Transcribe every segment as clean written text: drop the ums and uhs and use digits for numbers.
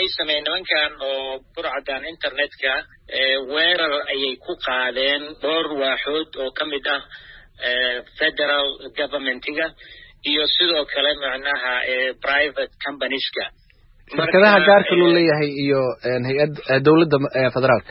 waxay sameeyeen nimankan oo burcadan internetka weerar ayay ku qaadeen dhowr waaxood oo ka mid ah federal governmentiga iyo sidoo kale macnaha private companieska shirkadaha gaarka loo leeyahay iyo hay'ad dawladda federaalka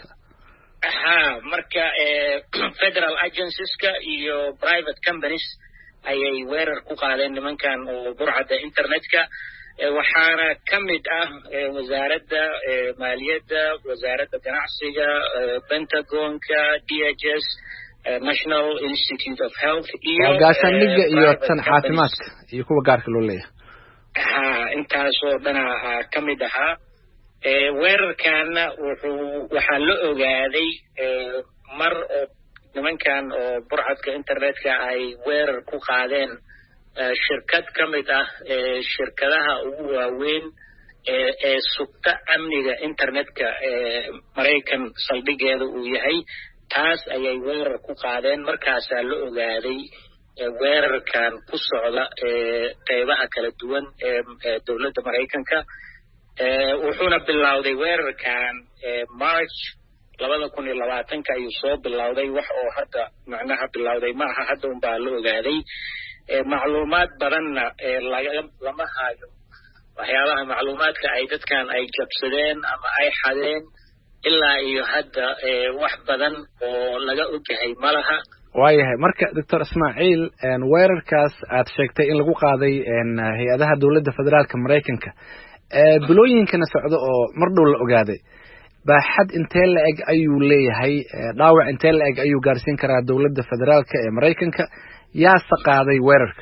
marka federal agencieska iyo private companies ayay weerar ku qaadeen nimankan oo burcada internetka waxaana ka mid ah wasaaradda maaliyadda wasaaradda ganacsiga pentagonka DHS National Institute of Health iyo gaashaandhigga iyo tan caafimaadka iyo kuwa gaarka loo leeyahay intaas oo dhan ka mid ahaa weerarkaana waxaa la ogaaday mar oo nimankan oo burcadka internetka ay weerar ku qaadeen shirkad ka mid ah shirkadaha ugu waaweyn ee sugta amniga internetka Maraykan saldhigeeda uu yahay taas ayay weerar ku qaadeen markaasaa la ogaaday weerarkan ku socda qeybaha kala duwan ee dowladda Maraykanka wuxuuna bilowday weerarkan March 2020 ayuu soo bilowday wax oo hadda macnaha bilowday ma aha hadda un baa la ogaaday macluumaad badanna lama hayo waxyaabaha macluumaadka ay dadkan ay jabsadeen ama ay xadeen ilaa iyo hadda wax badan oo laga ogyahay malaha waayahay marka Dr. Ismaaciil weerarkaas aad sheegtay in lagu qaaday hay'adaha dawladda federaalka Mareykanka bilooyinkana socdo oo mar dhow la ogaaday baaxad intee la eg ayuu leeyahay dhaawac intee la eg ayuu gaarsiin karaa dawladda federaalka ee Mareykanka yaa saqaaday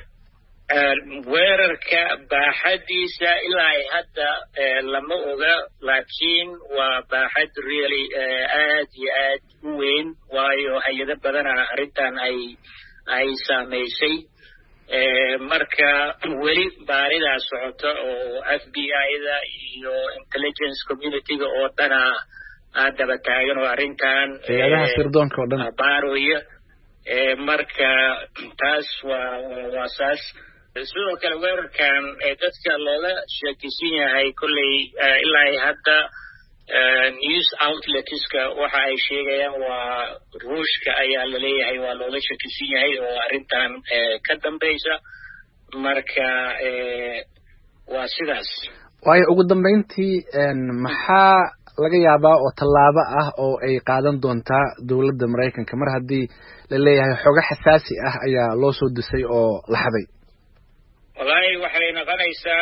weerarka baaxadiisa ilaa hadda lama oga laakiin waa baaxad really aad iyo aad u weyn waayo hay'ado badan arrintan ay saameysay marka weli baaridaa socota oo FBI-da iyo intelligence community-ga oo dhan daba taagan oo arrintan hay'adaha sirdoonka oo dhan baarooya marka taas waa saas sidoo kale weerarkan dadka looga sheekaysan yahay kolley ilaa hadda news outletska waxa ay sheegayaan waa ruushka ayaa la leeyahay waa looga sheekaysan yahay oo arrintan ka dambaysa marka waa sidaas waayo ugu dambeyntii maxaa laga yaabaa oo tallaabo ah oo ay qaadan doontaa dawladda Mareykanka mar haddii la leeyahay xogo xasaasi ah ayaa loo soo disay oo la xaday wallahi waxay noqonaysaa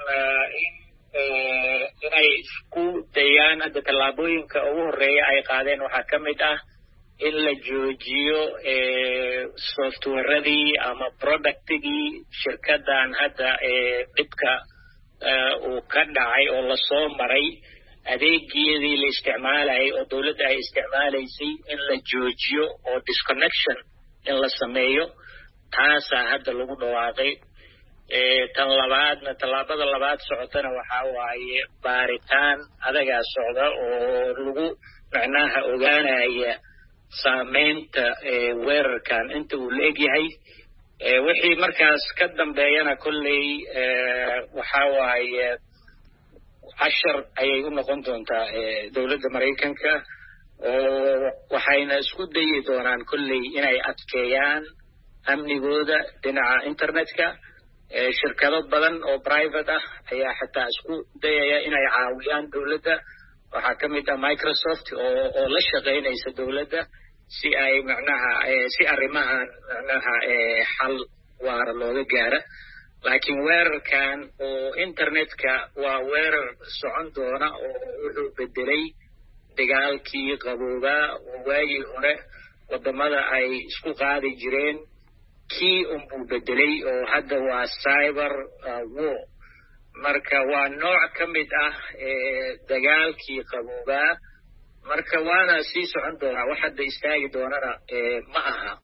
inay isku dayaan hadda tallaabooyinka ugu horeeya ay qaadeen waxaa ka mid ah in la joojiyo softwareadii ama productigii shirkadan hadda dhibka uu ka dhacay oo lasoo maray adeegyadii la isticmaalayay oo dawladda ay isticmaalaysay in la joojiyo oo disconnection in la sameeyo taasaa hadda lagu dhawaaqay tan labaadna tallaabada labaad socotana waxaa waaye baaritaan adagaa socda oo lagu macnaha ogaanaya saameynta weerarkan inta uu la egyahay wixii markaas ka dambeeyana kolley waxaa waaye cashar ayay u noqon doontaa dawladda Mareykanka oo waxayna isku dayi doonaan kolley inay adkeeyaan amnigooda dhinaca internetka shirkado badan oo private ah ayaa xataa isku dayaya inay caawiyaan dawladda waxaa ka mid ah Microsoft oo la shaqaynaysa dawladda si ay macnaha si arrimahan macnaha xal waara looga gaaro laakiin weerarkan oo internetka waa weerar socon doona oo wuxuu bedelay dagaalkii qaboobaa oo waagii hore wadamada ay isku qaadi jireen kii unbuu bedelay oo hadda waa cyber war marka waa nooc ka mid ah dagaalkii qaboobaa marka waana sii socon doonaa wax hadda istaagi doonana ma aha